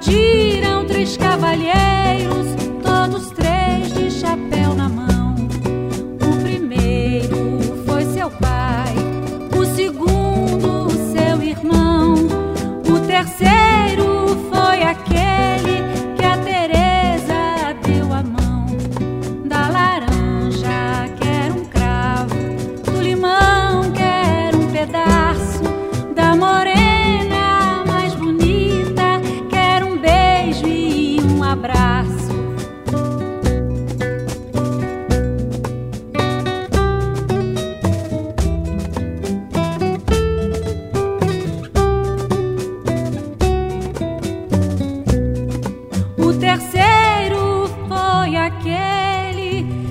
acudiram 3 cavalheiros, todos 3 de chapéu na mão. O primeiro foi seu pai, o segundo seu irmão, o terceiro foi aquele que a Teresa deu a mão. Da laranja quer um cravo, do limão quer um pedaço, da morena mais bonita quer um beijo e um abraço. O terceiro foi aquele